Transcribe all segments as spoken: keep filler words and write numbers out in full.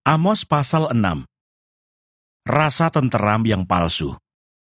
Amos pasal enam. Rasa tenteram yang palsu.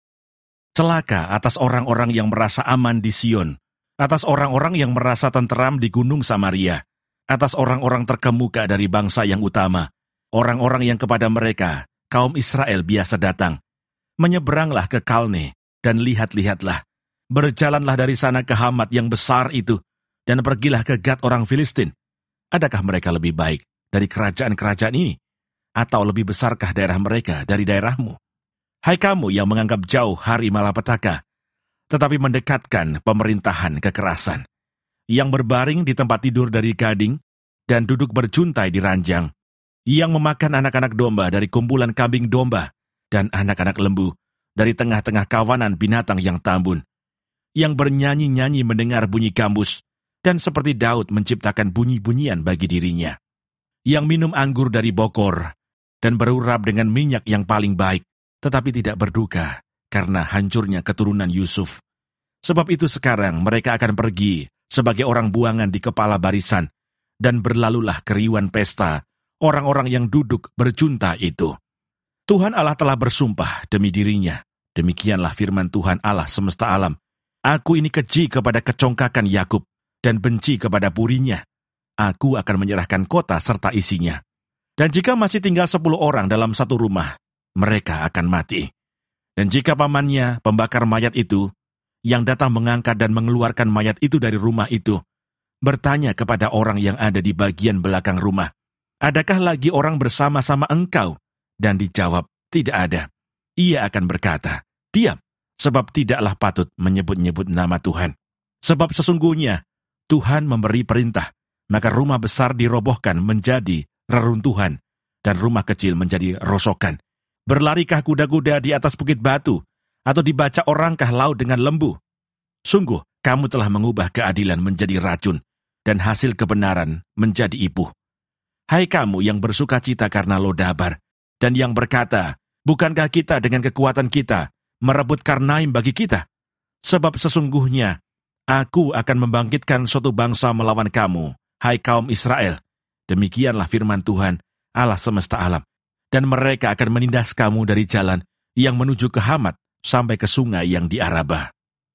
Celaka atas orang-orang yang merasa aman di Sion, atas orang-orang yang merasa tenteram di Gunung Samaria, atas orang-orang terkemuka dari bangsa yang utama, orang-orang yang kepada mereka, kaum Israel biasa datang. Menyeberanglah ke Kalne, dan lihat-lihatlah. Berjalanlah dari sana ke Hamat yang besar itu, dan pergilah ke Gad orang Filistin. Adakah mereka lebih baik dari kerajaan-kerajaan ini? Atau lebih besarkah daerah mereka dari daerahmu? Hai kamu yang menganggap jauh hari malapetaka, tetapi mendekatkan pemerintahan kekerasan, yang berbaring di tempat tidur dari gading, dan duduk berjuntai di ranjang, yang memakan anak-anak domba dari kumpulan kambing domba, dan anak-anak lembu dari tengah-tengah kawanan binatang yang tambun, yang bernyanyi-nyanyi mendengar bunyi gambus, dan seperti Daud menciptakan bunyi-bunyian bagi dirinya, yang minum anggur dari bokor, dan berurap dengan minyak yang paling baik, tetapi tidak berduka karena hancurnya keturunan Yusuf. Sebab itu sekarang mereka akan pergi sebagai orang buangan di kepala barisan, dan berlalulah keriuhan pesta orang-orang yang duduk berjunta itu. Tuhan Allah telah bersumpah demi dirinya, demikianlah firman Tuhan Allah semesta alam. Aku ini keji kepada kecongkakan Yakub, dan benci kepada purinya. Aku akan menyerahkan kota serta isinya. Dan jika masih tinggal sepuluh orang dalam satu rumah, mereka akan mati. Dan jika pamannya, pembakar mayat itu, yang datang mengangkat dan mengeluarkan mayat itu dari rumah itu, bertanya kepada orang yang ada di bagian belakang rumah, adakah lagi orang bersama-sama engkau? Dan dijawab, tidak ada. Ia akan berkata, diam, sebab tidaklah patut menyebut-nyebut nama Tuhan. Sebab sesungguhnya, Tuhan memberi perintah, maka rumah besar dirobohkan menjadi reruntuhan, dan rumah kecil menjadi rosokan. Berlarikah kuda-kuda di atas bukit batu, atau dibaca orangkah laut dengan lembu? Sungguh, kamu telah mengubah keadilan menjadi racun, dan hasil kebenaran menjadi ipuh. Hai kamu yang bersuka cita karena Lodabar, dan yang berkata, bukankah kita dengan kekuatan kita merebut Karnaim bagi kita? Sebab sesungguhnya, aku akan membangkitkan suatu bangsa melawan kamu, hai kaum Israel. Demikianlah firman Tuhan, Allah semesta alam. Dan mereka akan menindas kamu dari jalan yang menuju ke Hamat sampai ke sungai yang di Arabah.